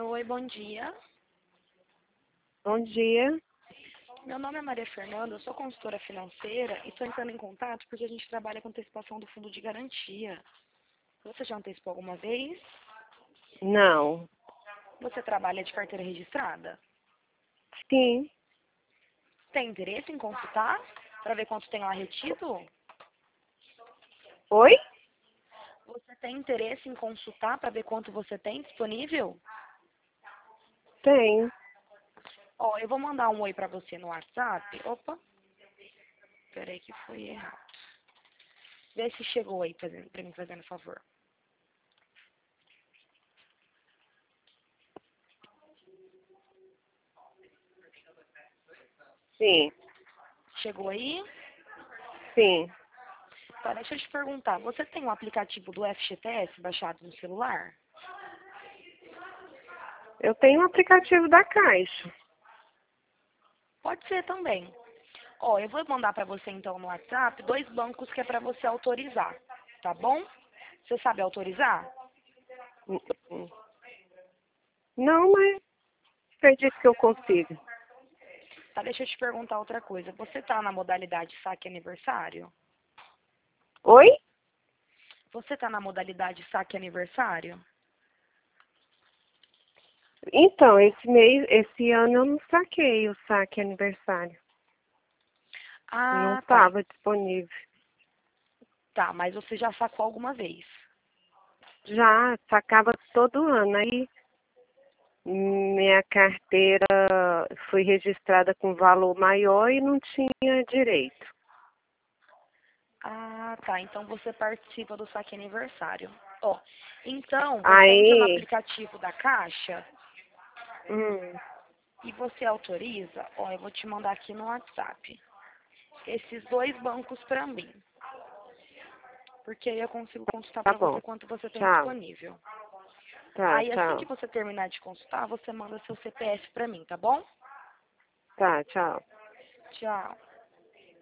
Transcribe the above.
Oi, bom dia. Bom dia. Meu nome é Maria Fernanda, eu sou consultora financeira e estou entrando em contato porque a gente trabalha com antecipação do fundo de garantia. Você já antecipou alguma vez? Não. Você trabalha de carteira registrada? Sim. Tem interesse em consultar para ver quanto tem lá retido? Oi? Você tem interesse em consultar para ver quanto você tem disponível? Tem. Ó, eu vou mandar um oi para você no WhatsApp. Opa, peraí que foi errado. Vê se chegou aí para mim fazendo favor. Sim. Chegou aí? Sim. Tá, deixa eu te perguntar, você tem um aplicativo do FGTS baixado no celular? Eu tenho um aplicativo da Caixa. Pode ser também. Ó, eu vou mandar pra você então no WhatsApp 2 bancos que é pra você autorizar, tá bom? Você sabe autorizar? Hum, hum. Não, mas acredito que eu consigo. Tá, deixa eu te perguntar outra coisa. Você tá na modalidade saque aniversário? Oi? Você tá na modalidade saque aniversário? Então, esse ano eu não saquei o saque aniversário. Não Ah, tá. estava disponível. Tá, mas você já sacou alguma vez. Já sacava todo ano. Aí minha carteira foi registrada com valor maior e não tinha direito. Ah, tá. Então você participa do saque aniversário. Ó, então você entra no Aí, aplicativo da Caixa hum, e você autoriza, ó, eu vou te mandar aqui no WhatsApp, esses 2 bancos pra mim. Porque aí eu consigo consultar tá pra bom. você quanto você tem Tchau. disponível. Tá, Aí assim que tchau. você terminar de consultar, você manda seu CPF pra mim, tá bom? Tá, tchau. Tchau.